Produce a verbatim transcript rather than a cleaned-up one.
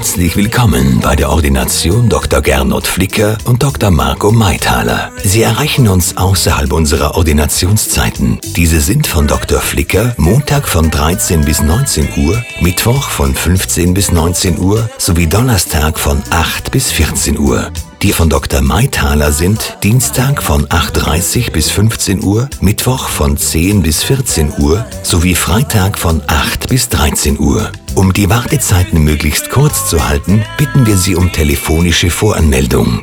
Herzlich willkommen bei der Ordination Doktor Gernot Flicker und Doktor Marco Maythaler. Sie erreichen uns außerhalb unserer Ordinationszeiten. Diese sind von Doktor Flicker Montag von dreizehn bis neunzehn Uhr, Mittwoch von fünfzehn bis neunzehn Uhr sowie Donnerstag von acht bis vierzehn Uhr. Die von Doktor Maythaler sind Dienstag von acht Uhr dreißig bis fünfzehn Uhr, Mittwoch von zehn bis vierzehn Uhr sowie Freitag von acht bis dreizehn Uhr. Um die Wartezeiten möglichst kurz zu halten, bitten wir Sie um telefonische Voranmeldung.